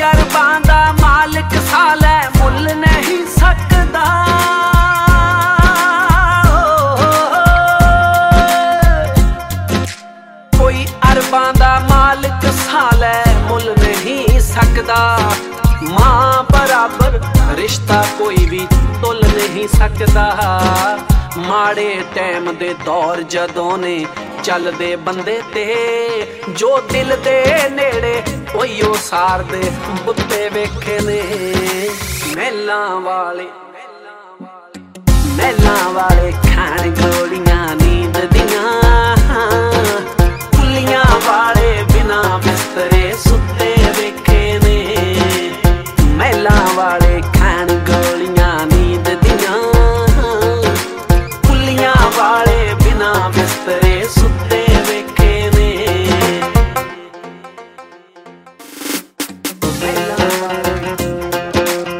अरबां दा मालिक सालै मुल नहीं सकदा। कोई अरबां दा मालिक सालै मुल नहीं सकदा। मां बराबर रिश्ता कोई भी तुल नहीं सकदा। माड़े टैम दे दौर जदों ने चलदे बंदे ते, जो दिल दे नेड़े ओहियो सार दे बुत्ते वेखे ने। महलां वाले खाण गोलियां नींद दियां, कुल्लियां वाले